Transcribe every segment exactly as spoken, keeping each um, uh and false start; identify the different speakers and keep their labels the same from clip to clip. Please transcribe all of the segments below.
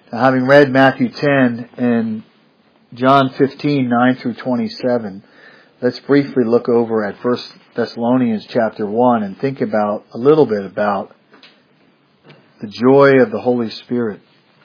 Speaker 1: Now, having read Matthew ten and John fifteen, nine through twenty-seven, let's briefly look over at First Thessalonians chapter one and think about a little bit about the joy of the Holy Spirit.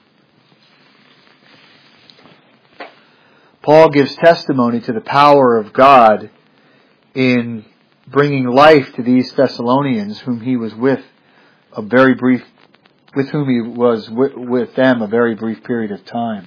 Speaker 1: Paul gives testimony to the power of God in bringing life to these Thessalonians whom he was with a very brief, with whom he was with, with them a very brief period of time.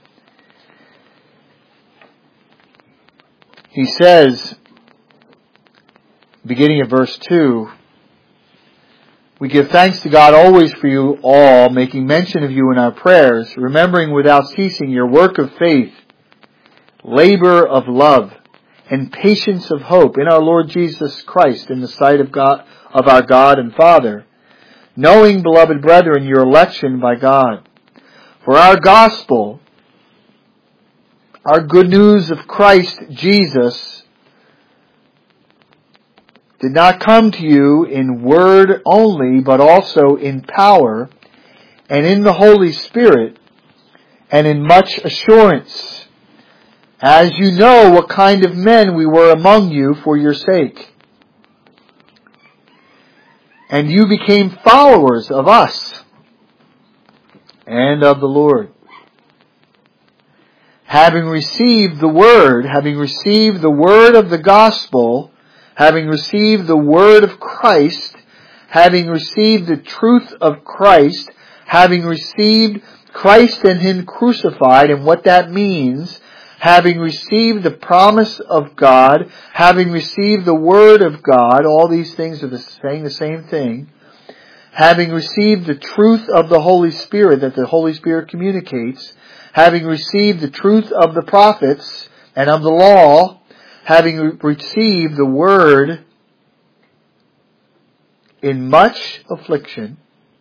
Speaker 1: He says, beginning at verse two, "We give thanks to God always for you all, making mention of you in our prayers, remembering without ceasing your work of faith, labor of love, and patience of hope in our Lord Jesus Christ in the sight of God, of our God and Father, knowing, beloved brethren, your election by God. For our gospel, our good news of Christ Jesus, did not come to you in word only, but also in power, and in the Holy Spirit, and in much assurance, as you know what kind of men we were among you for your sake. And you became followers of us and of the Lord, having received the word, having received the word of the gospel, having received the word of Christ, having received the truth of Christ, having received Christ and Him crucified, and what that means, having received the promise of God, having received the word of God, all these things are the, saying the same thing, having received the truth of the Holy Spirit that the Holy Spirit communicates, having received the truth of the prophets and of the law, having received the word in much affliction,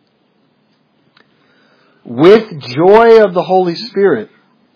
Speaker 1: with joy of the Holy Spirit,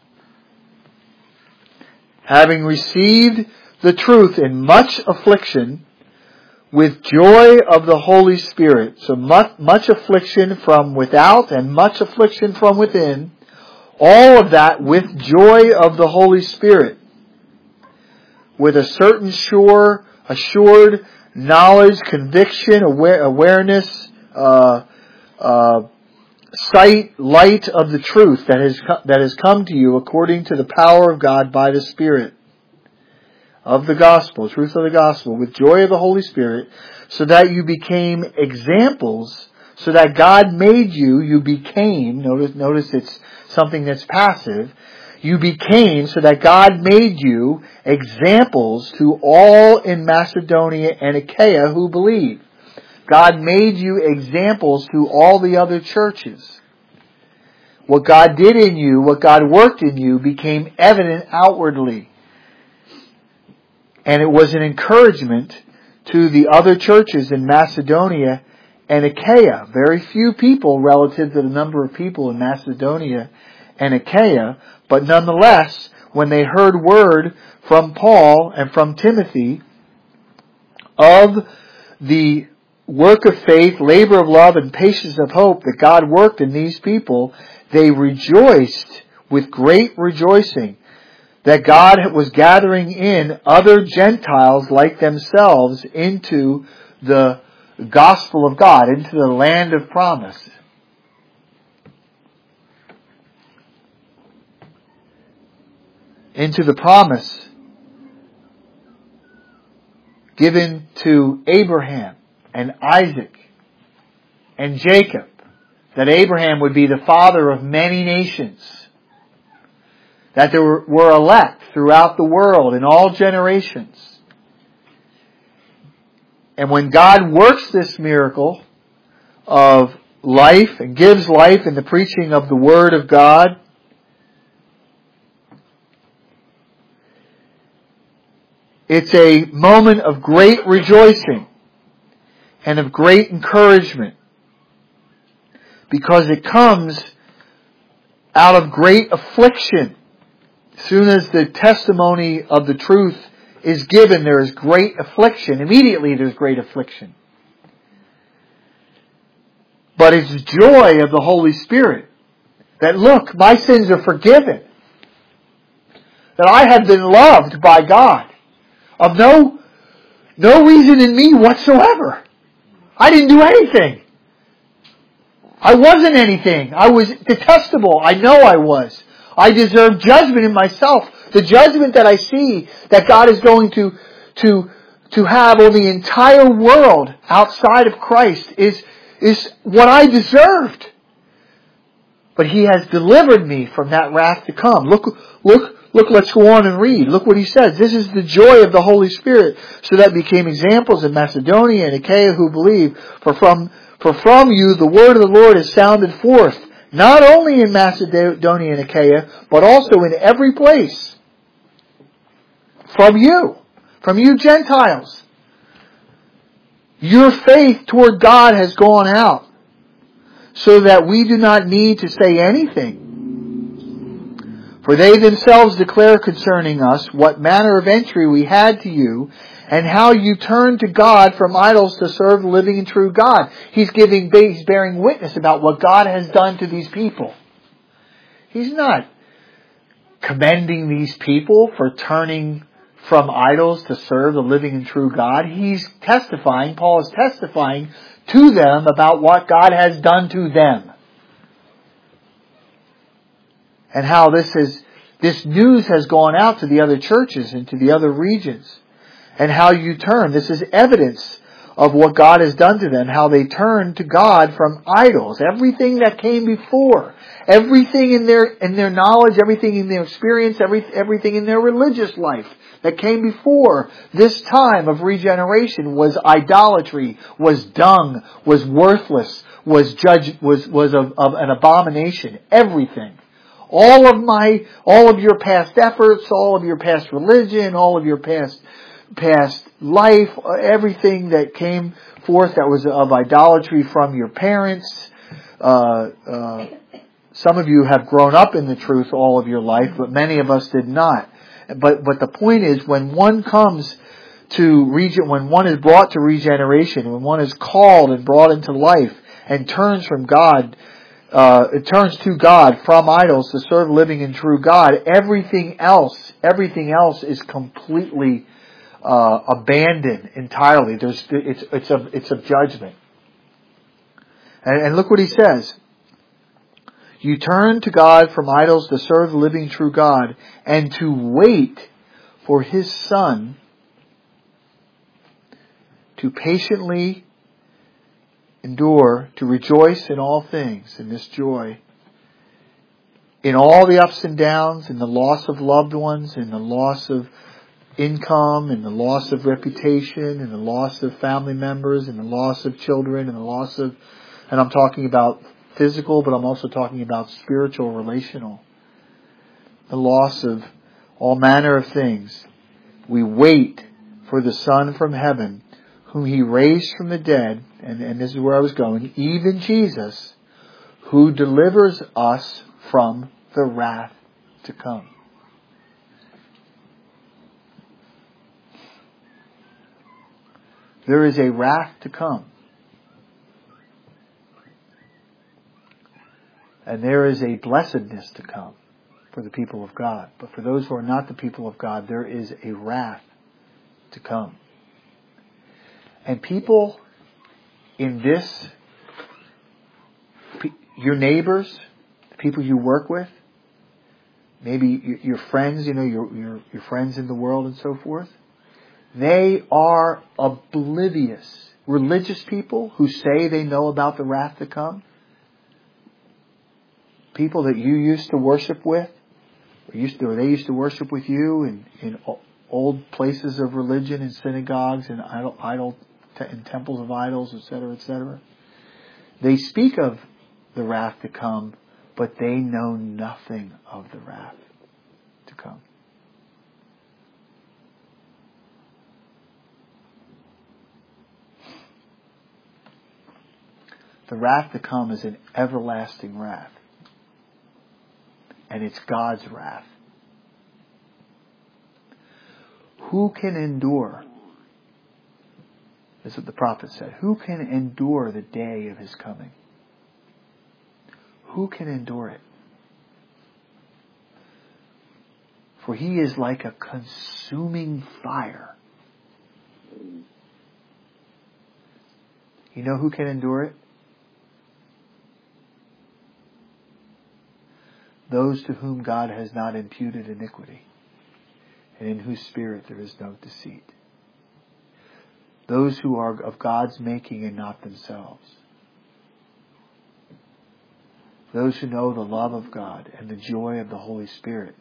Speaker 1: having received the truth in much affliction, with joy of the Holy Spirit. So much, much affliction from without and much affliction from within. All of that with joy of the Holy Spirit. With a certain sure, assured knowledge, conviction, aware, awareness, uh, uh, sight, light of the truth that has that has come to you according to the power of God by the Spirit of the gospel, truth of the gospel, with joy of the Holy Spirit, so that you became examples, so that God made you, you became, notice, notice it's something that's passive, you became, so that God made you examples to all in Macedonia and Achaia who believe. God made you examples to all the other churches. What God did in you, what God worked in you, became evident outwardly. And it was an encouragement to the other churches in Macedonia and Achaia. Very few people relative to the number of people in Macedonia and Achaia, but nonetheless, when they heard word from Paul and from Timothy of the work of faith, labor of love, and patience of hope that God worked in these people, they rejoiced with great rejoicing that God was gathering in other Gentiles like themselves into the gospel of God, into the land of promise. Into the promise given to Abraham and Isaac and Jacob, that Abraham would be the father of many nations, that there were, were elect throughout the world in all generations. And when God works this miracle of life and gives life in the preaching of the Word of God, it's a moment of great rejoicing and of great encouragement, because it comes out of great affliction. As soon as the testimony of the truth is given, there is great affliction. Immediately there's great affliction. But it's joy of the Holy Spirit That look, my sins are forgiven. That I have been loved by God. Of no, no reason in me whatsoever. I didn't do anything. I wasn't anything. I was detestable. I know I was. I deserve judgment in myself. The judgment that I see that God is going to, to, to have on the entire world outside of Christ is, is what I deserved. But He has delivered me from that wrath to come. Look, look, look, let's go on and read. Look what he says. This is the joy of the Holy Spirit. So that became examples in Macedonia and Achaia who believe. For from, for from you the word of the Lord is sounded forth. Not only in Macedonia and Achaia, but also in every place. From you. From you Gentiles. Your faith toward God has gone out. So that we do not need to say anything. For they themselves declare concerning us what manner of entry we had to you, and how you turned to God from idols to serve the living and true God. He's giving, he's bearing witness about what God has done to these people. He's not commending these people for turning from idols to serve the living and true God. He's testifying, Paul is testifying to them about what God has done to them. And how this is, this news has gone out to the other churches and to the other regions. And how you turn. This is evidence of what God has done to them. How they turned to God from idols. Everything that came before. Everything in their, in their knowledge, everything in their experience, every, everything in their religious life that came before this time of regeneration was idolatry, was dung, was worthless, was judged, was, was of, of an abomination. Everything. All of my, all of your past efforts, all of your past religion, all of your past, past life, everything that came forth that was of idolatry from your parents. Uh, uh, some of you have grown up in the truth all of your life, but many of us did not. But, but the point is, when one comes to regen, when one is brought to regeneration, when one is called and brought into life and turns from God, uh, it turns to God from idols to serve living and true God, everything else, everything else is completely, uh, abandoned entirely. There's, it's, it's a, it's a judgment. And, and look what he says. You turn to God from idols to serve the living true God and to wait for His Son to patiently endure, to rejoice in all things, in this joy, in all the ups and downs, in the loss of loved ones, in the loss of income, in the loss of reputation, in the loss of family members, in the loss of children, in the loss of, and I'm talking about physical, but I'm also talking about spiritual, relational. The loss of all manner of things. We wait for the Son from heaven, whom He raised from the dead, and, and this is where I was going, even Jesus, who delivers us from the wrath to come. There is a wrath to come. And there is a blessedness to come for the people of God. But for those who are not the people of God, there is a wrath to come. And people in this, your neighbors, the people you work with, maybe your friends, you know, your, your, your friends in the world and so forth, they are oblivious. Religious people who say they know about the wrath to come, people that you used to worship with, or, used to, or they used to worship with you in, in old places of religion, in synagogues, and idol, idol, in temples of idols, et cetera, et cetera. They speak of the wrath to come, but they know nothing of the wrath to come. The wrath to come is an everlasting wrath. And it's God's wrath. Who can endure? This is what the prophet said. Who can endure the day of His coming? Who can endure it? For He is like a consuming fire. You know who can endure it? Those to whom God has not imputed iniquity, and in whose spirit there is no deceit. Those who are of God's making and not themselves. Those who know the love of God and the joy of the Holy Spirit.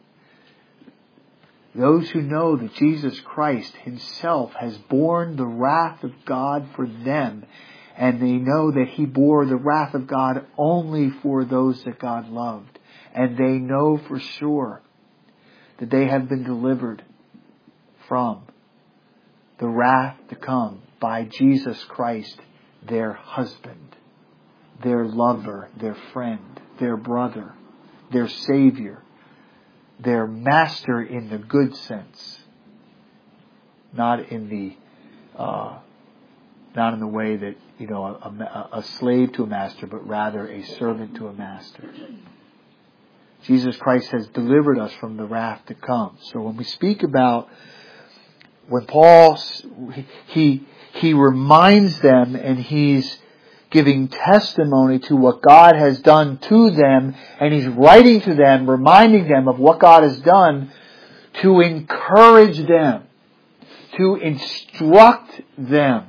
Speaker 1: Those who know that Jesus Christ Himself has borne the wrath of God for them, and they know that He bore the wrath of God only for those that God loved. And they know for sure that they have been delivered from the wrath to come by Jesus Christ, their husband, their lover, their friend, their brother, their Savior, their master in the good sense, not in the uh, not in the way that, you know, a, a, a slave to a master, but rather a servant to a master. Jesus Christ has delivered us from the wrath to come. So when we speak about, when Paul, he, he reminds them and he's giving testimony to what God has done to them, and he's writing to them, reminding them of what God has done to encourage them, to instruct them,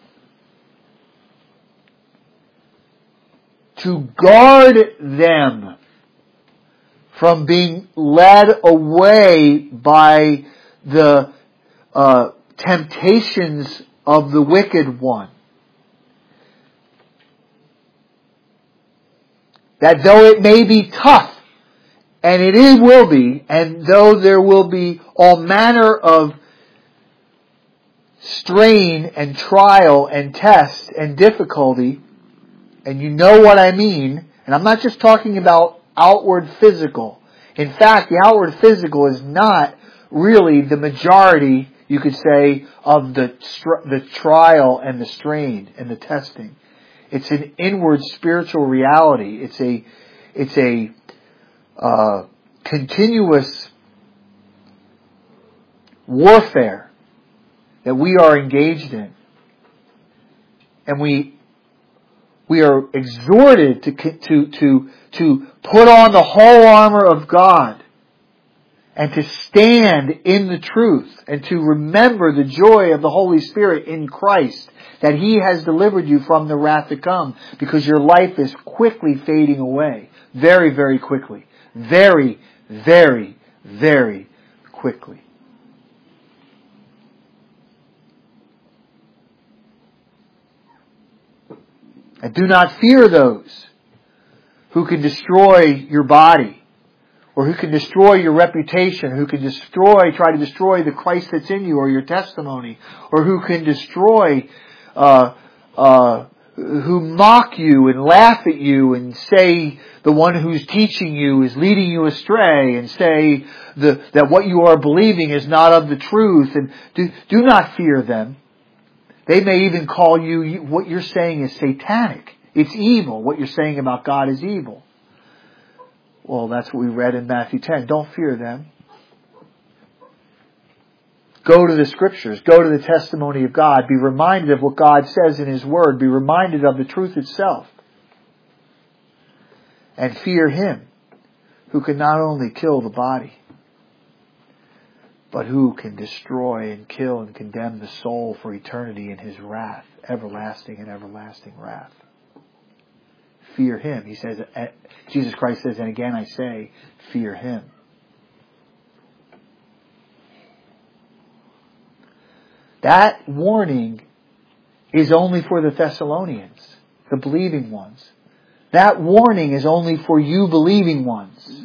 Speaker 1: to guard them from being led away by the uh, temptations of the wicked one. That though it may be tough, and it is, will be, and though there will be all manner of strain and trial and test and difficulty, and you know what I mean, and I'm not just talking about outward physical. In fact, the outward physical is not really the majority, you could say, of the the trial and the strain and the testing. It's an inward spiritual reality. It's a it's a uh, continuous warfare that we are engaged in, and we we are exhorted to to to to put on the whole armor of God, and to stand in the truth, and to remember the joy of the Holy Spirit in Christ, that He has delivered you from the wrath to come, because your life is quickly fading away. Very, very quickly. Very, very, very quickly. And do not fear those who can destroy your body, or who can destroy your reputation, who can destroy, try to destroy the Christ that's in you, or your testimony, or who can destroy, uh, uh, who mock you and laugh at you and say the one who's teaching you is leading you astray, and say the, that what you are believing is not of the truth. And do, do not fear them. They may even call you, what you're saying is satanic. It's evil. What you're saying about God is evil. Well, that's what we read in Matthew ten. Don't fear them. Go to the Scriptures. Go to the testimony of God. Be reminded of what God says in His Word. Be reminded of the truth itself. And fear Him who can not only kill the body, but who can destroy and kill and condemn the soul for eternity in His wrath, everlasting and everlasting wrath. Fear Him. He says, Jesus Christ says, and again I say, fear Him. That warning is only for the Thessalonians, the believing ones. That warning is only for you believing ones.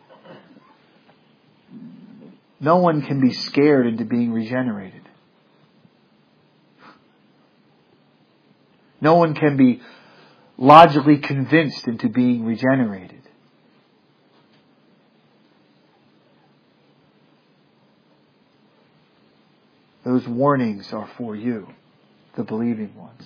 Speaker 1: No one can be scared into being regenerated. No one can be logically convinced into being regenerated. Those warnings are for you, the believing ones.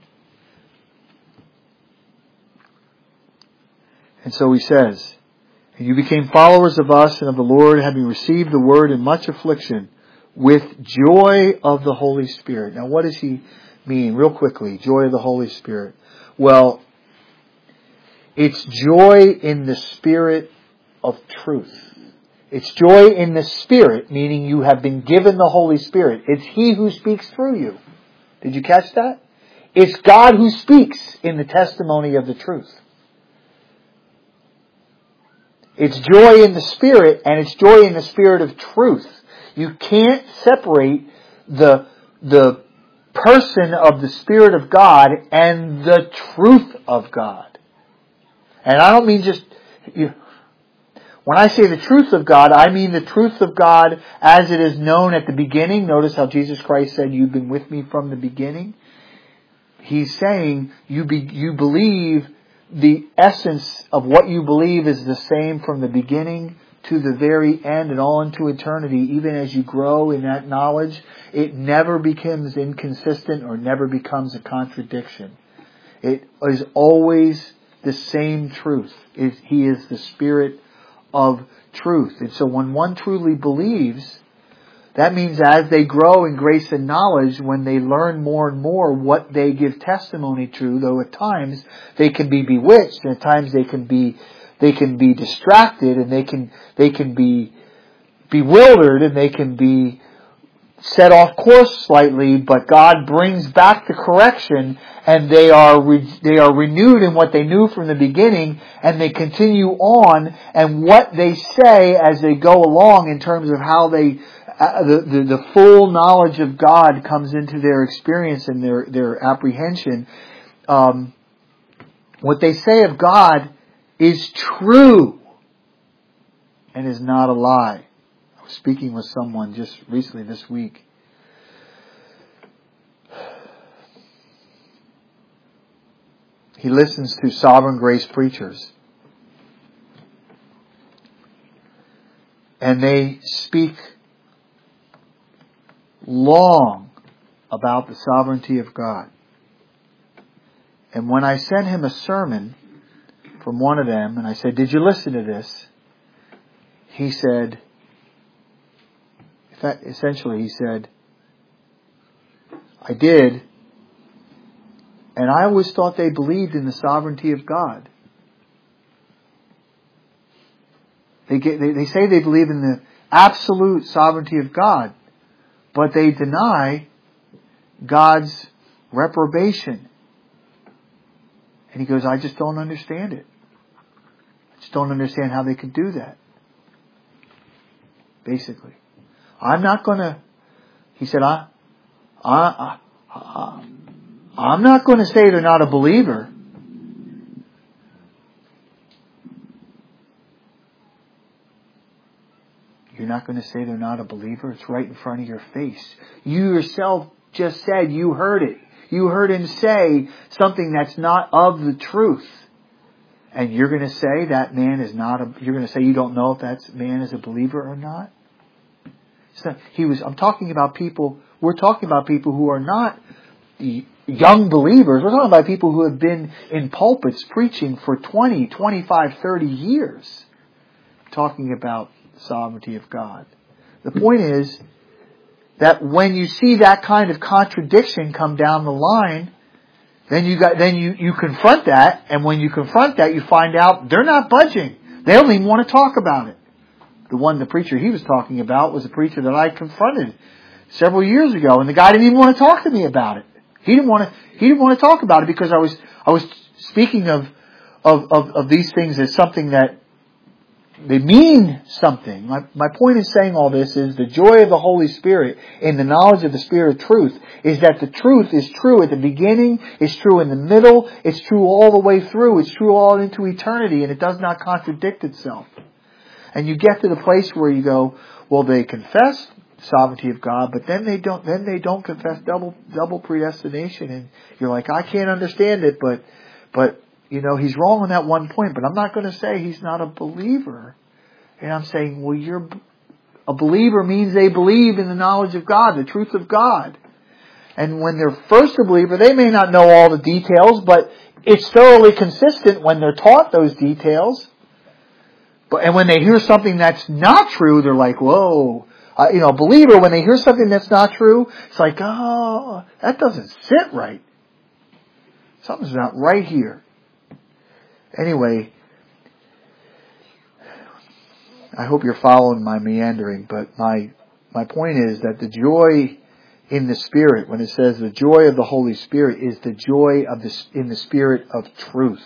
Speaker 1: And so he says And you became followers of us and of the Lord, having received the word in much affliction, with joy of the Holy Spirit. Now what does he mean? Real quickly, joy of the Holy Spirit. Well, it's joy in the Spirit of truth. It's joy in the Spirit, meaning you have been given the Holy Spirit. It's He who speaks through you. Did you catch that? It's God who speaks in the testimony of the truth. It's joy in the Spirit, and it's joy in the Spirit of truth. You can't separate the, the person of the Spirit of God and the truth of God. And I don't mean just... You, when I say the truth of God, I mean the truth of God as it is known at the beginning. Notice how Jesus Christ said, "You've been with me from the beginning." He's saying you be, you believe the essence of what you believe is the same from the beginning to the very end and all into eternity. Even as you grow in that knowledge, it never becomes inconsistent or never becomes a contradiction. It is always the same truth. It, he is the Spirit of truth. And so when one truly believes, that means as they grow in grace and knowledge, when they learn more and more what they give testimony to, though at times they can be bewitched, and at times they can be they can be distracted, and they can they can be bewildered, and they can be set off course slightly, but God brings back the correction, and they are re- they are renewed in what they knew from the beginning, and they continue on, and what they say as they go along in terms of how they uh, the, the the full knowledge of God comes into their experience and their their apprehension. Um, what they say of God is true and is not a lie. I was speaking with someone just recently this week. He listens to Sovereign Grace preachers. And they speak long about the sovereignty of God. And when I sent him a sermon from one of them, and I said, "Did you listen to this?" He said, essentially he said, "I did. And I always thought they believed in the sovereignty of God." They, get, they, they say they believe in the absolute sovereignty of God, but they deny God's reprobation. And he goes, "I just don't understand it. I just don't understand how they could do that." Basically. I'm not going to, he said, I, I, I, I'm not going to say they're not a believer. You're not going to say they're not a believer? It's right in front of your face. You yourself just said you heard it. You heard him say something that's not of the truth. And you're going to say that man is not a, you're going to say you don't know if that man is a believer or not? So he was, I'm talking about people, we're talking about people who are not young believers. We're talking about people who have been in pulpits preaching for twenty, twenty-five, thirty years. Talking about the sovereignty of God. The point is that when you see that kind of contradiction come down the line, then you got, then you, you confront that, and when you confront that, you find out they're not budging. They don't even want to talk about it. The one, the preacher he was talking about was a preacher that I confronted several years ago, and the guy didn't even want to talk to me about it. He didn't want to, he didn't want to talk about it because I was, I was speaking of, of, of, of these things as something that they mean something. My, my point in saying all this is the joy of the Holy Spirit in the knowledge of the Spirit of truth is that the truth is true at the beginning, it's true in the middle, it's true all the way through, it's true all into eternity, and it does not contradict itself. And you get to the place where you go, well, they confess the sovereignty of God, but then they don't, then they don't confess double, double predestination, and you're like, I can't understand it, but, but, you know, he's wrong on that one point, but I'm not going to say he's not a believer. And I'm saying, well, you're, a believer means they believe in the knowledge of God, the truth of God. And when they're first a believer, they may not know all the details, but it's thoroughly consistent when they're taught those details. But, and when they hear something that's not true, they're like, whoa. Uh, you know, a believer, when they hear something that's not true, it's like, oh, that doesn't sit right. Something's not right here. Anyway, I hope you're following my meandering, but my my point is that the joy in the Spirit, when it says the joy of the Holy Spirit, is the joy of the in the Spirit of truth.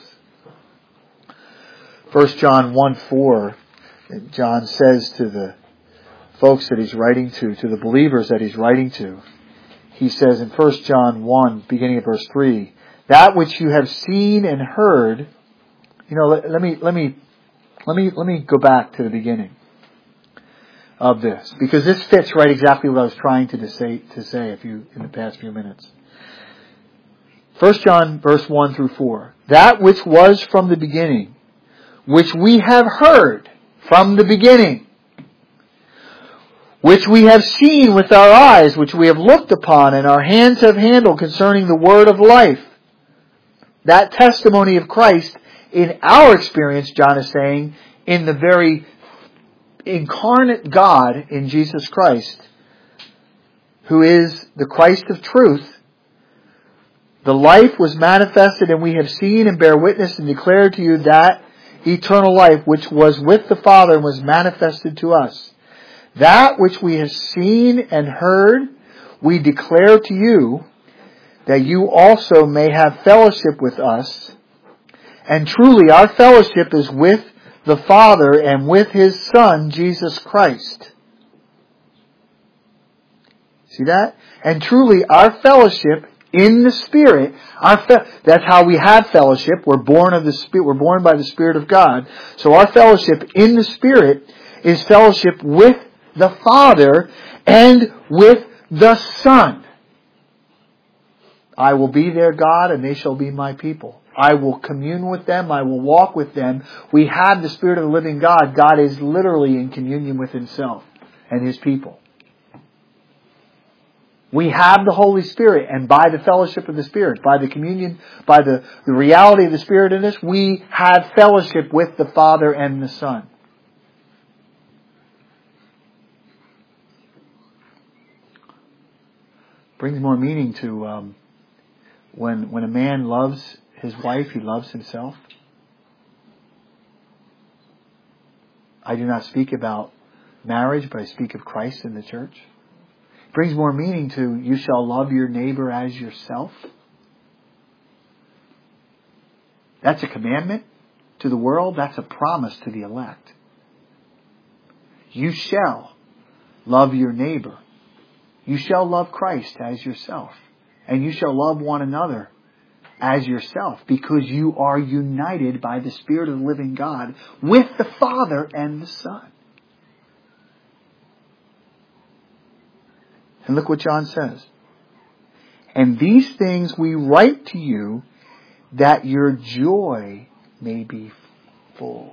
Speaker 1: First John one four, John says to the folks that he's writing to, to the believers that he's writing to, he says in First John one, beginning of verse three, that which you have seen and heard. You know, let, let me let me let me let me go back to the beginning of this, because this fits right exactly what I was trying to say to say a few in the past few minutes. First John verse one through four. That which was from the beginning, which we have heard from the beginning, which we have seen with our eyes, which we have looked upon, and our hands have handled concerning the word of life. That testimony of Christ, in our experience, John is saying, in the very incarnate God in Jesus Christ, who is the Christ of truth, the life was manifested, and we have seen and bear witness and declare to you that eternal life which was with the Father and was manifested to us. That which we have seen and heard, we declare to you, that you also may have fellowship with us. And truly our fellowship is with the Father and with His Son, Jesus Christ. See that? And truly our fellowship in the Spirit, our fe- that's how we have fellowship. We're born of the Spirit, we're born by the Spirit of God. So our fellowship in the Spirit is fellowship with the Father and with the Son. I will be their God and they shall be my people. I will commune with them. I will walk with them. We have the Spirit of the living God. God is literally in communion with Himself and His people. We have the Holy Spirit, and by the fellowship of the Spirit, by the communion, by the, the reality of the Spirit in us, we have fellowship with the Father and the Son. Brings more meaning to um, when when a man loves his wife, he loves himself. I do not speak about marriage, but I speak of Christ and the church. It brings more meaning to you shall love your neighbor as yourself. That's a commandment to the world. That's a promise to the elect. You shall love your neighbor. You shall love Christ as yourself. And you shall love one another as yourself, because you are united by the Spirit of the living God with the Father and the Son. And look what John says. And these things we write to you that your joy may be full.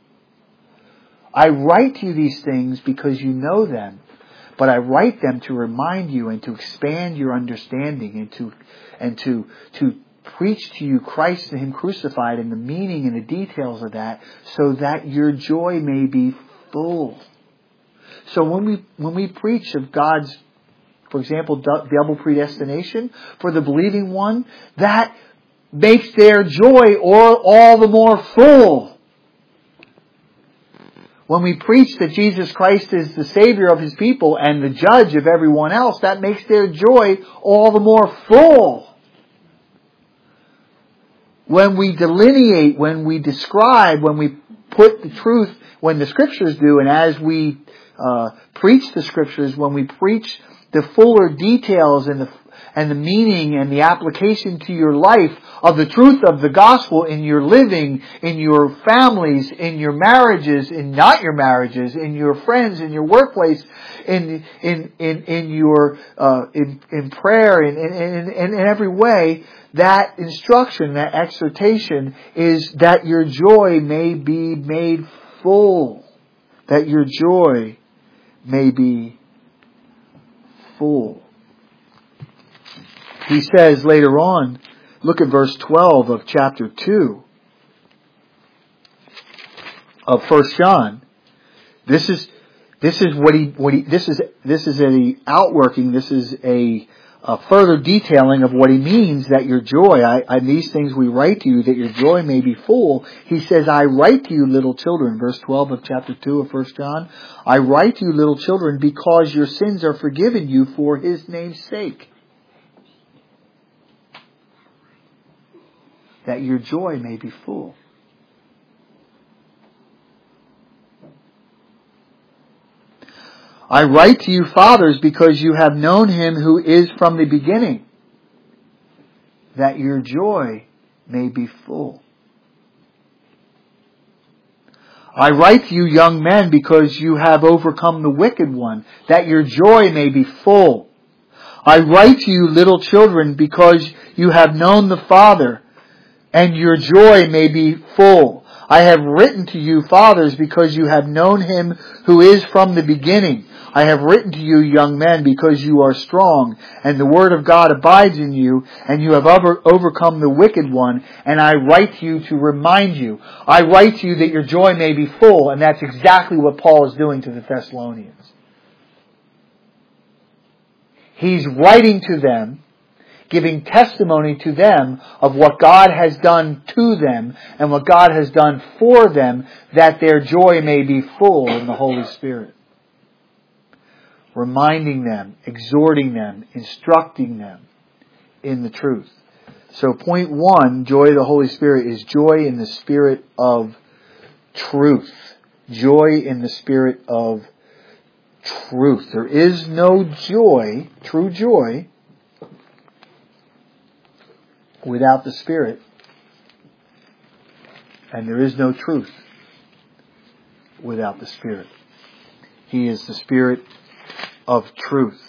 Speaker 1: I write to you these things because you know them, but I write them to remind you and to expand your understanding and to and to to preach to you Christ and Him crucified and the meaning and the details of that, so that your joy may be full. So when we when we preach of God's, for example, double predestination for the believing one, that makes their joy or all the more full. When we preach that Jesus Christ is the Savior of His people and the judge of everyone else, that makes their joy all the more full. When we delineate, when we describe, when we put the truth, when the Scriptures do, and as we uh, preach the Scriptures, when we preach the fuller details and the and the meaning and the application to your life of the truth of the gospel in your living, in your families, in your marriages, in not your marriages, in your friends, in your workplace, in in in in your uh, in in prayer, in in, in in every way, that instruction, that exhortation is that your joy may be made full, that your joy may be full. He says later on, look at verse twelve of chapter two. of First John, this is this is what he what he this is this is a outworking. This is a, a further detailing of what he means that your joy. I, I these things we write to you that your joy may be full. He says, "I write to you, little children." Verse twelve of chapter two of First John. "I write to you, little children, because your sins are forgiven you for His name's sake, that your joy may be full." "I write to you, fathers, because you have known Him who is from the beginning, that your joy may be full. I write to you, young men, because you have overcome the wicked one, that your joy may be full. I write to you, little children, because you have known the Father, and your joy may be full. I have written to you, fathers, because you have known Him who is from the beginning. I have written to you, young men, because you are strong, and the word of God abides in you, and you have over, overcome the wicked one. And I write to you to remind you. I write to you that your joy may be full." And that's exactly what Paul is doing to the Thessalonians. He's writing to them, giving testimony to them of what God has done to them and what God has done for them, that their joy may be full in the Holy Spirit. Reminding them, exhorting them, instructing them in the truth. So point one, joy of the Holy Spirit, is joy in the spirit of truth. Joy in the spirit of truth. There is no joy, true joy, without the Spirit. And there is no truth without the Spirit. He is the Spirit of truth.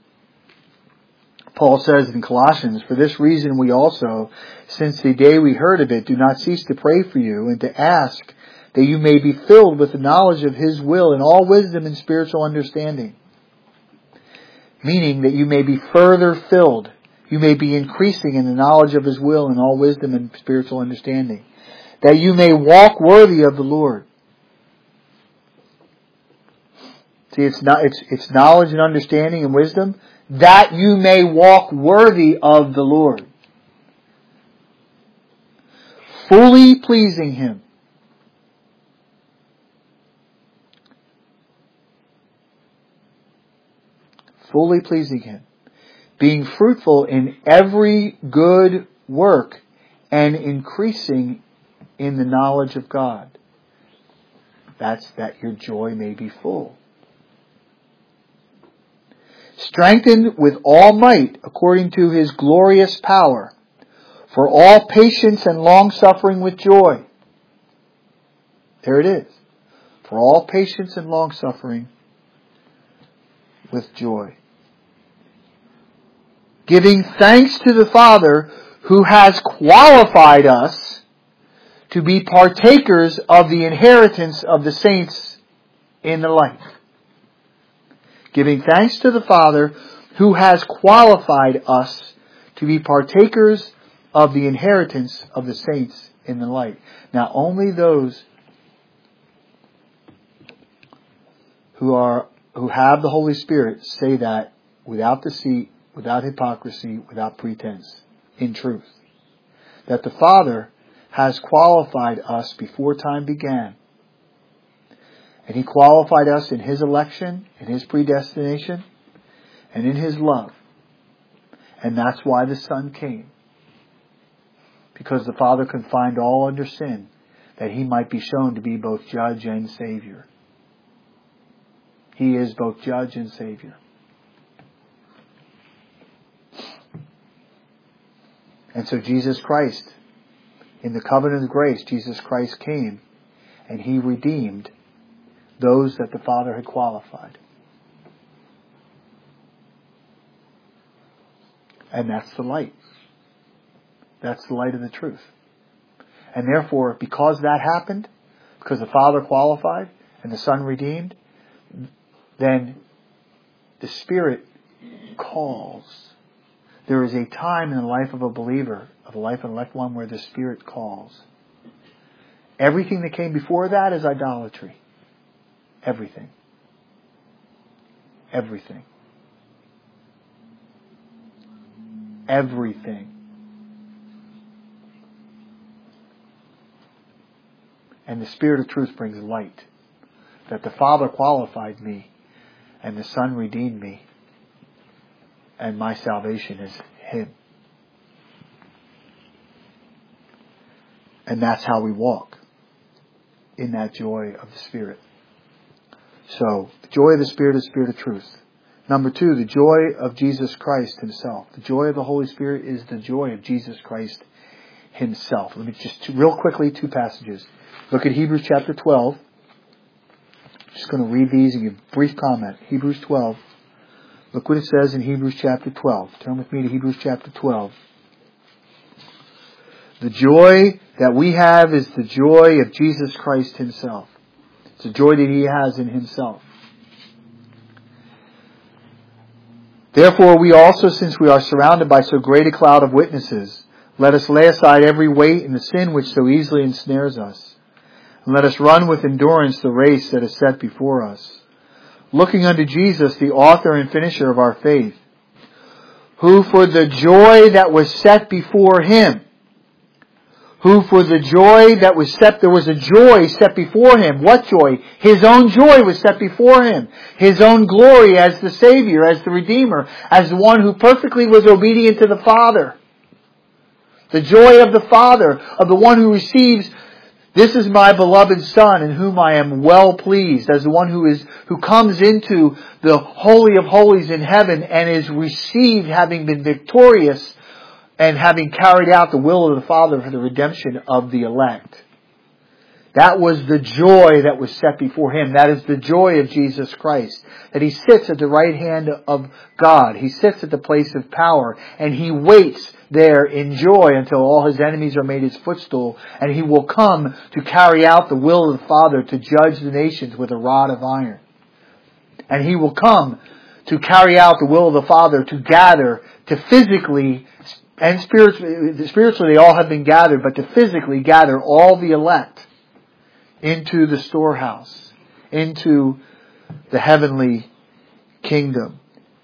Speaker 1: Paul says in Colossians, "For this reason we also, since the day we heard of it, do not cease to pray for you and to ask that you may be filled with the knowledge of His will in all wisdom and spiritual understanding." Meaning that you may be further filled. You may be increasing in the knowledge of His will in all wisdom and spiritual understanding. That you may walk worthy of the Lord. See, it's not, it's, it's knowledge and understanding and wisdom. That you may walk worthy of the Lord. Fully pleasing Him. Fully pleasing Him. Being fruitful in every good work and increasing in the knowledge of God. That's that your joy may be full. Strengthened with all might according to His glorious power, for all patience and long suffering with joy. There it is. For all patience and long suffering with joy. Giving thanks to the Father who has qualified us to be partakers of the inheritance of the saints in the light. Giving thanks to the Father who has qualified us to be partakers of the inheritance of the saints in the light. Now only those who are who have the Holy Spirit say that without deceit, without hypocrisy, without pretense, in truth. That the Father has qualified us before time began. And He qualified us in His election, in His predestination, and in His love. And that's why the Son came. Because the Father confined all under sin, that He might be shown to be both Judge and Savior. He is both Judge and Savior. And so Jesus Christ, in the covenant of grace, Jesus Christ came and He redeemed those that the Father had qualified. And that's the light. That's the light of the truth. And therefore, because that happened, because the Father qualified and the Son redeemed, then the Spirit calls. There is a time in the life of a believer, of a life of an elect one, where the Spirit calls. Everything that came before that is idolatry. Everything. Everything. Everything. And the Spirit of truth brings light. That the Father qualified me and the Son redeemed me. And my salvation is Him. And that's how we walk. In that joy of the Spirit. So, the joy of the Spirit is the Spirit of truth. Number two, the joy of Jesus Christ Himself. The joy of the Holy Spirit is the joy of Jesus Christ Himself. Let me just, real quickly, two passages. Look at Hebrews chapter twelve. I'm just going to read these and give a brief comment. Hebrews twelve. Look what it says in Hebrews chapter twelve. Turn with me to Hebrews chapter twelve. The joy that we have is the joy of Jesus Christ Himself. It's the joy that He has in Himself. Therefore we also, since we are surrounded by so great a cloud of witnesses, let us lay aside every weight and the sin which so easily ensnares us. And let us run with endurance the race that is set before us, looking unto Jesus, the author and finisher of our faith, who for the joy that was set before Him, who for the joy that was set, there was a joy set before Him. What joy? His own joy was set before Him. His own glory as the Savior, as the Redeemer, as the one who perfectly was obedient to the Father. The joy of the Father, of the one who receives, this is my beloved Son in whom I am well pleased, as the one who is, who comes into the Holy of Holies in heaven and is received having been victorious and having carried out the will of the Father for the redemption of the elect. That was the joy that was set before Him. That is the joy of Jesus Christ. That He sits at the right hand of God. He sits at the place of power. And He waits there in joy until all His enemies are made His footstool. And He will come to carry out the will of the Father to judge the nations with a rod of iron. And He will come to carry out the will of the Father to gather, to physically and spiritually, spiritually they all have been gathered, but to physically gather all the elect into the storehouse, into the heavenly kingdom.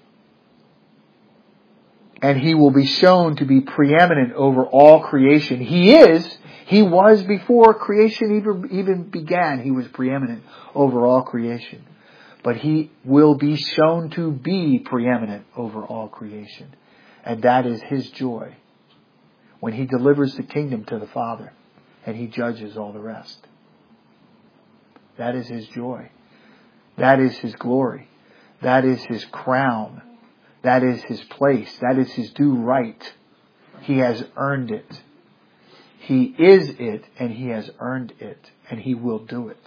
Speaker 1: And He will be shown to be preeminent over all creation. He is, He was before creation even, even began. He was preeminent over all creation. But He will be shown to be preeminent over all creation. And that is His joy when He delivers the kingdom to the Father and He judges all the rest. That is His joy. That is His glory. That is His crown. That is His place. That is His due right. He has earned it. He is it and He has earned it and He will do it.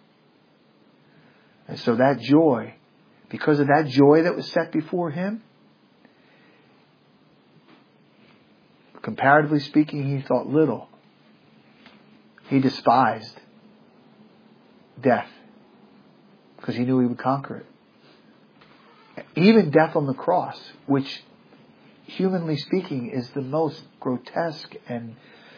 Speaker 1: And so that joy, because of that joy that was set before Him, comparatively speaking, He thought little. He despised death because He knew He would conquer it. Even death on the cross, which, humanly speaking, is the most grotesque, and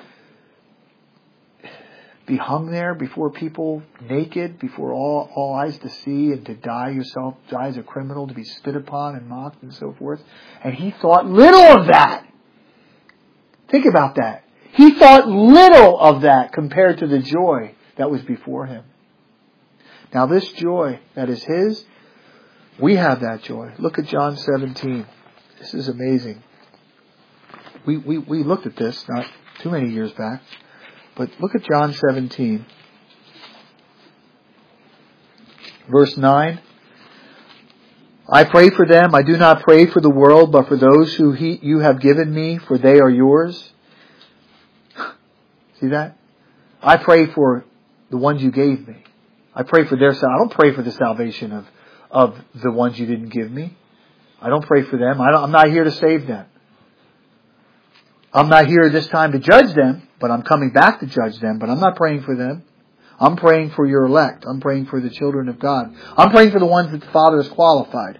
Speaker 1: be hung there before people naked, before all, all eyes to see, and to die yourself, die as a criminal, to be spit upon and mocked and so forth. And He thought little of that. Think about that. He thought little of that compared to the joy that was before Him. Now this joy that is His, we have that joy. Look at John seventeen. This is amazing. We, we, we looked at this not too many years back. But look at John seventeen. Verse nine. I pray for them. I do not pray for the world, but for those who he, you have given me, for they are yours. See that? I pray for the ones you gave me. I pray for their salvation. I don't pray for the salvation of, of the ones you didn't give me. I don't pray for them. I don't, I'm not here to save them. I'm not here this time to judge them, but I'm coming back to judge them, but I'm not praying for them. I'm praying for your elect. I'm praying for the children of God. I'm praying for the ones that the Father has qualified.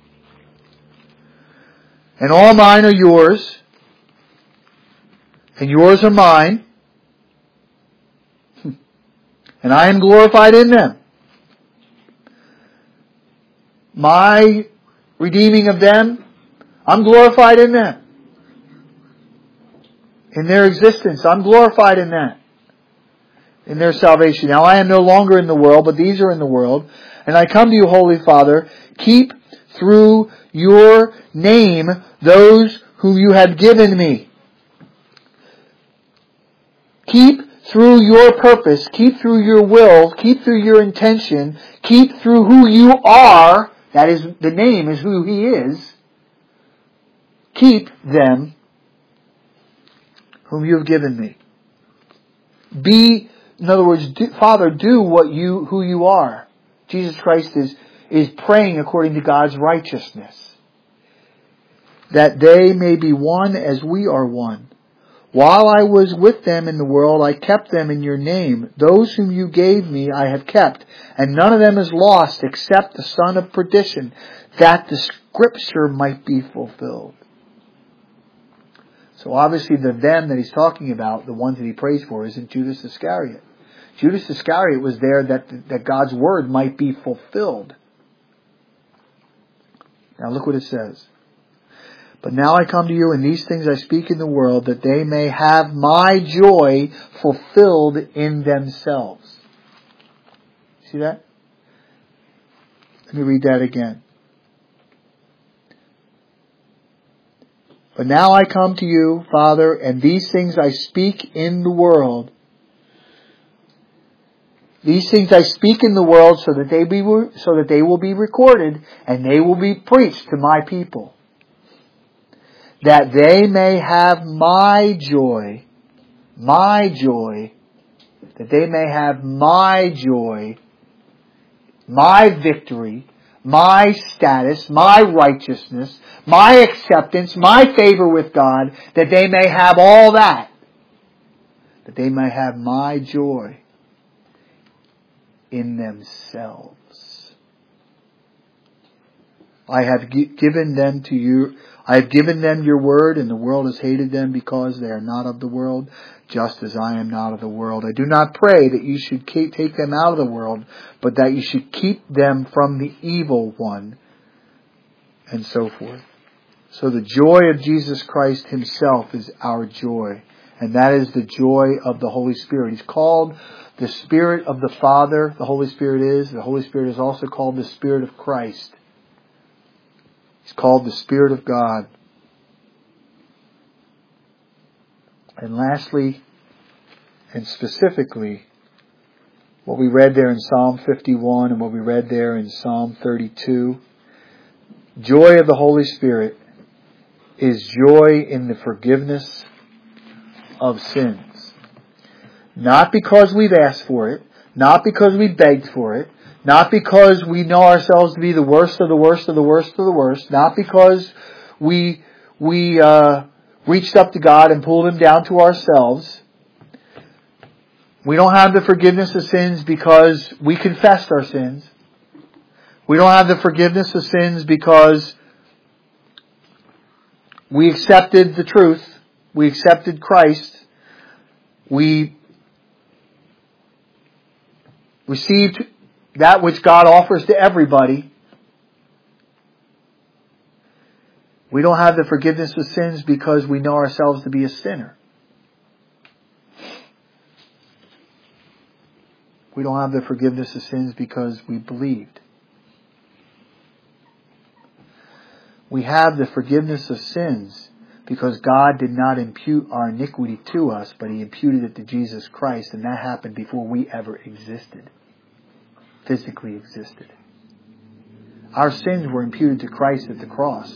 Speaker 1: And all mine are yours, and yours are mine. and I am glorified in them. My redeeming of them, I'm glorified in them. In their existence, I'm glorified in that. In their salvation. Now I am no longer in the world, but these are in the world. And I come to you, Holy Father, keep through your name those whom you have given me. Keep through your purpose, keep through your will, keep through your intention, keep through who you are, that is, the name is who He is, keep them whom you have given me. Be, in other words, do, Father, do what you, who you are. Jesus Christ is, is praying according to God's righteousness. That they may be one as we are one. While I was with them in the world, I kept them in your name. Those whom you gave me I have kept, and none of them is lost except the son of perdition, that the scripture might be fulfilled. So obviously the them that he's talking about, the ones that he prays for, isn't Judas Iscariot. Judas Iscariot was there that, that God's word might be fulfilled. Now look what it says. But now I come to you, and these things I speak in the world, that they may have my joy fulfilled in themselves. See that? Let me read that again. But now I come to you, Father, and these things I speak in the world. These things I speak in the world so that they be, so that they will be recorded and they will be preached to my people. That they may have my joy, my joy, that they may have my joy, my victory, my status, my righteousness, my acceptance, my favor with God, that they may have all that. That they may have my joy in themselves. I have g- given them to you, I have given them your word, and the world has hated them because they are not of the world, just as I am not of the world. I do not pray that you should keep, take them out of the world, but that you should keep them from the evil one, and so forth. So the joy of Jesus Christ Himself is our joy, and that is the joy of the Holy Spirit. He's called the Spirit of the Father, the Holy Spirit is. The Holy Spirit is also called the Spirit of Christ. He's called the Spirit of God. And lastly, and specifically, what we read there in Psalm fifty-one and what we read there in Psalm thirty-two, joy of the Holy Spirit is joy in the forgiveness of sins. Not because we've asked for it, not because we begged for it, not because we know ourselves to be the worst of the worst of the worst of the worst, not because we we uh, reached up to God and pulled Him down to ourselves. We don't have the forgiveness of sins because we confessed our sins. We don't have the forgiveness of sins because we accepted the truth. We accepted Christ. We received that which God offers to everybody. We don't have the forgiveness of sins because we know ourselves to be a sinner. We don't have the forgiveness of sins because we believed. We have the forgiveness of sins because God did not impute our iniquity to us, but He imputed it to Jesus Christ, and that happened before we ever existed. Physically existed. Our sins were imputed to Christ at the cross.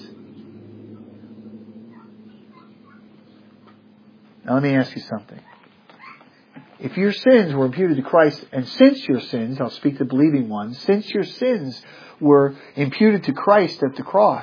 Speaker 1: Now let me ask you something. If your sins were imputed to Christ, and since your sins, I'll speak to believing ones, since your sins were imputed to Christ at the cross,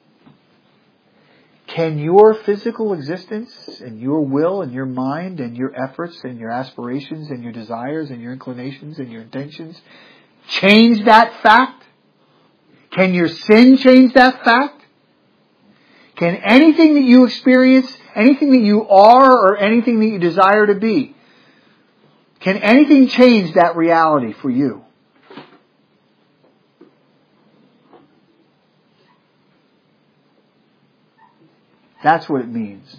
Speaker 1: can your physical existence and your will and your mind and your efforts and your aspirations and your desires and your inclinations and your intentions change that fact? Can your sin change that fact? Can anything that you experience, anything that you are or anything that you desire to be, Can anything change that reality for you? That's what it means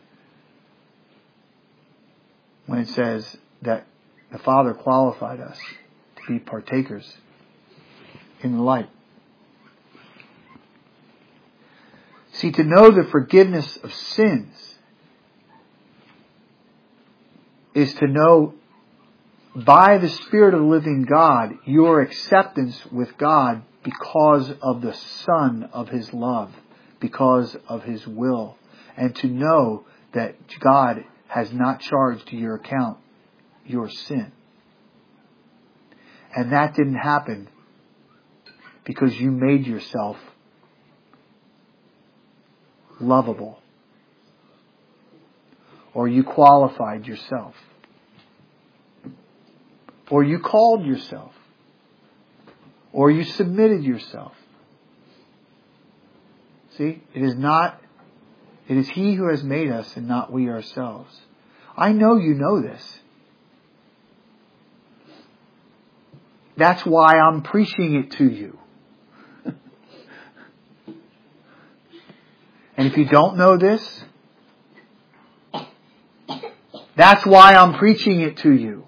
Speaker 1: when it says that the Father qualified us to be partakers in the light. See, to know the forgiveness of sins is to know by the Spirit of the living God your acceptance with God because of the Son of His love, because of His will, and to know that God has not charged to your account your sin. And that didn't happen because you made yourself lovable, or you qualified yourself, or you called yourself, or you submitted yourself. See, it is not, it is He who has made us and not we ourselves. I know you know this. That's why I'm preaching it to you. And if you don't know this, that's why I'm preaching it to you.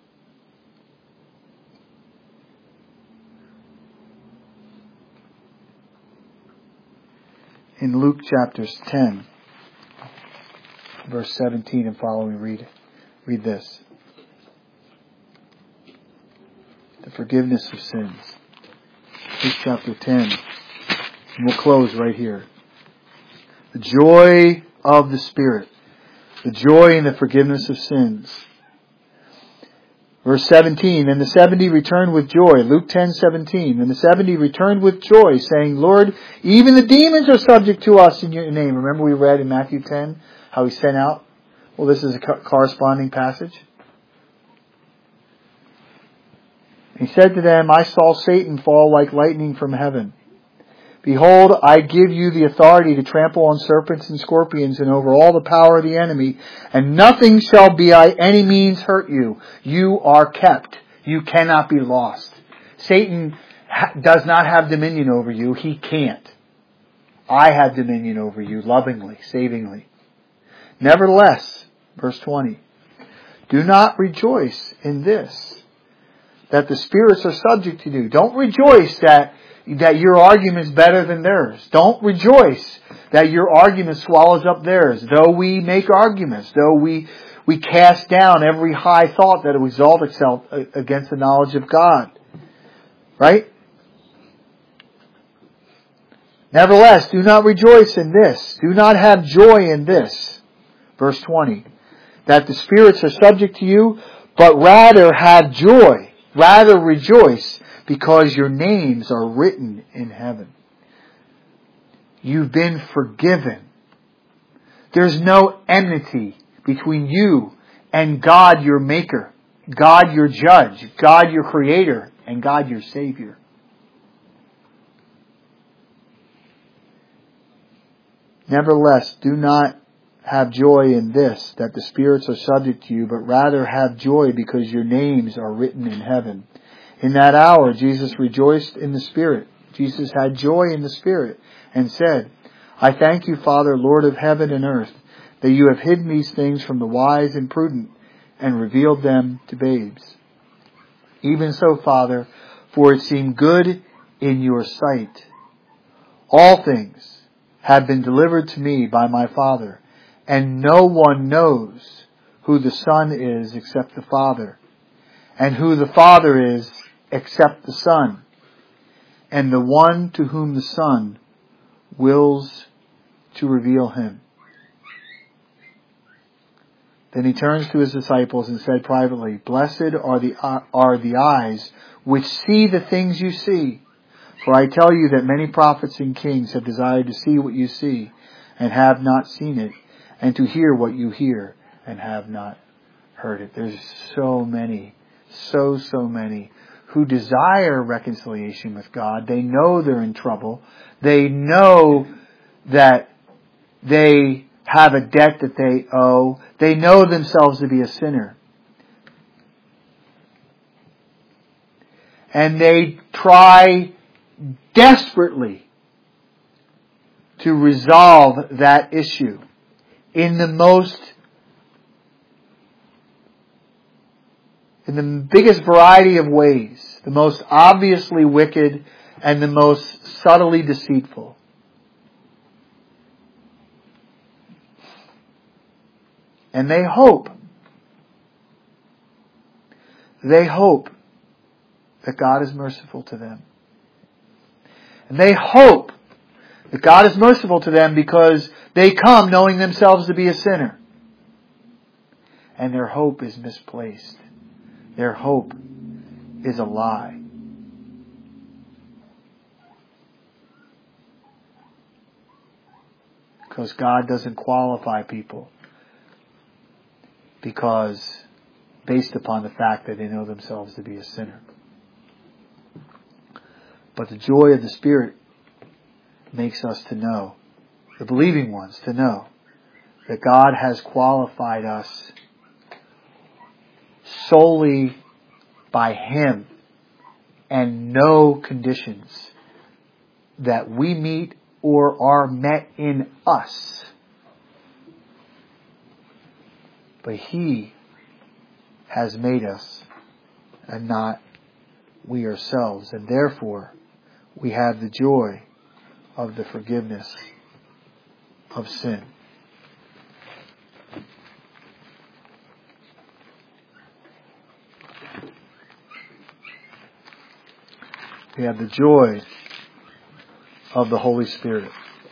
Speaker 1: In Luke chapter ten, verse seventeen and following, read, read this. The forgiveness of sins. Luke chapter ten. And we'll close right here. The joy of the Spirit. The joy in the forgiveness of sins. Verse seventeen, and the seventy returned with joy. Luke ten seventeen. And the seventy returned with joy, saying, Lord, even the demons are subject to us in your name. Remember we read in Matthew ten how He sent out? Well, this is a corresponding passage. He said to them, I saw Satan fall like lightning from heaven. Behold, I give you the authority to trample on serpents and scorpions and over all the power of the enemy, and nothing shall by any means hurt you. You are kept. You cannot be lost. Satan ha- does not have dominion over you. He can't. I have dominion over you lovingly, savingly. Nevertheless, verse twenty, do not rejoice in this, that the spirits are subject to you. Don't rejoice that that your argument is better than theirs. Don't rejoice that your argument swallows up theirs. Though we make arguments, though we we cast down every high thought that exalts itself against the knowledge of God. Right? Nevertheless, do not rejoice in this. Do not have joy in this. Verse twenty. That the spirits are subject to you, but rather have joy. Rather rejoice, because your names are written in heaven. You've been forgiven. There's no enmity between you and God your Maker, God your Judge, God your Creator, and God your Savior. Nevertheless, do not have joy in this, that the spirits are subject to you, but rather have joy because your names are written in heaven. In that hour, Jesus rejoiced in the Spirit. Jesus had joy in the Spirit and said, I thank you, Father, Lord of heaven and earth, that you have hidden these things from the wise and prudent and revealed them to babes. Even so, Father, for it seemed good in your sight. All things have been delivered to me by my Father, and no one knows who the Son is except the Father, and who the Father is except the Son, and the one to whom the Son wills to reveal him. Then he turns to his disciples and said privately, Blessed are the, are the eyes which see the things you see. For I tell you that many prophets and kings have desired to see what you see and have not seen it, and to hear what you hear and have not heard it. There's so many, so, so many who desire reconciliation with God. They know they're in trouble. They know that they have a debt that they owe. They know themselves to be a sinner. And they try desperately to resolve that issue in the most, in the biggest variety of ways, the most obviously wicked and the most subtly deceitful. And they hope, they hope that God is merciful to them. And they hope that God is merciful to them because they come knowing themselves to be a sinner. And their hope is misplaced. Their hope is a lie. Because God doesn't qualify people because based upon the fact that they know themselves to be a sinner. But the joy of the Spirit makes us to know, the believing ones to know, that God has qualified us solely by Him and no conditions that we meet or are met in us. But He has made us and not we ourselves. And therefore, we have the joy of the forgiveness of sin. We have the joy of the Holy Spirit.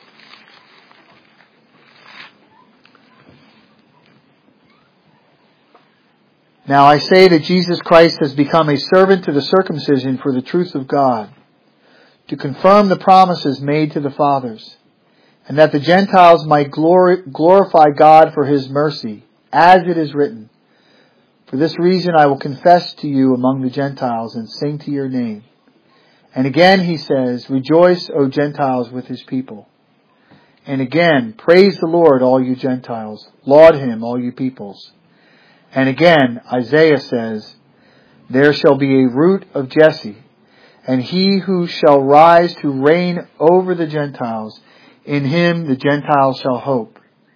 Speaker 1: Now I say that Jesus Christ has become a servant to the circumcision for the truth of God, to confirm the promises made to the fathers, and that the Gentiles might glor- glorify God for His mercy, as it is written, "For this reason I will confess to you among the Gentiles and sing to your name." And again He says, "Rejoice, O Gentiles, with His people." And again, "Praise the Lord, all you Gentiles. Laud Him, all you peoples." And again, Isaiah says, "There shall be a root of Jesse, and he who shall rise to reign over the Gentiles, in him the Gentiles shall hope."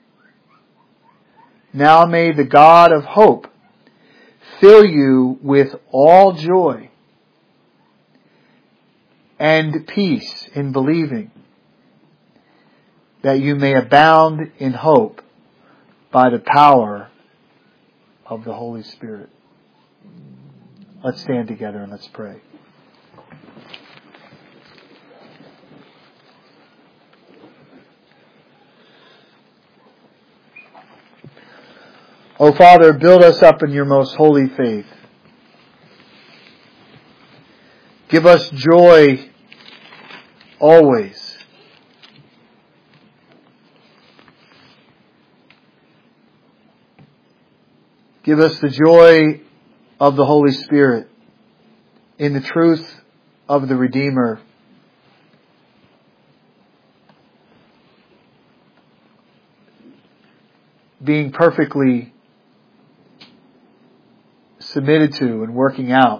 Speaker 1: Now may the God of hope fill you with all joy and peace in believing, that you may abound in hope by the power of the Holy Spirit. Let's stand together and let's pray. O Father, build us up in your most holy faith. Give us joy always. Give us the joy of the Holy Spirit in the truth of the Redeemer. Being perfectly submitted to and working out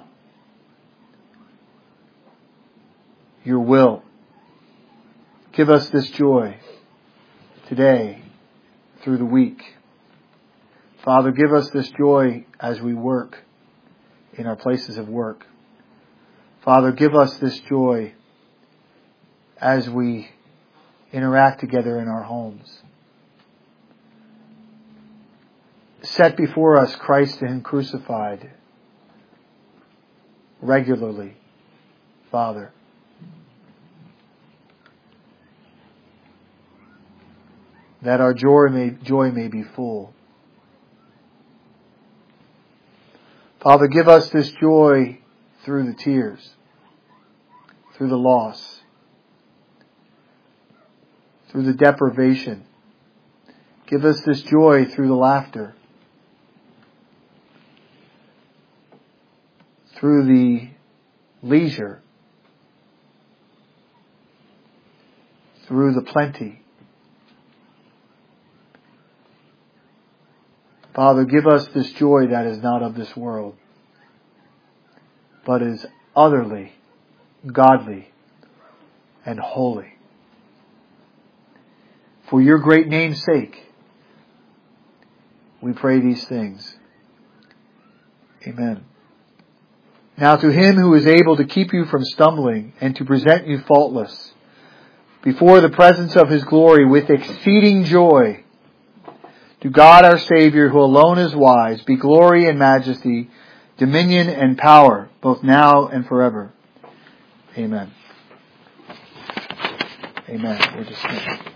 Speaker 1: your will. Give us this joy today through the week. Father, give us this joy as we work in our places of work. Father, give us this joy as we interact together in our homes. Set before us Christ and Him crucified regularly, Father. That our joy may, joy may be full. Father, give us this joy through the tears, through the loss, through the deprivation. Give us this joy through the laughter, through the leisure, through the plenty. Father, give us this joy that is not of this world, but is otherly, godly, and holy. For your great name's sake, we pray these things. Amen. Now to Him who is able to keep you from stumbling and to present you faultless before the presence of His glory with exceeding joy, to God our Savior, who alone is wise, be glory and majesty, dominion and power, both now and forever. Amen. Amen. We're dismissed.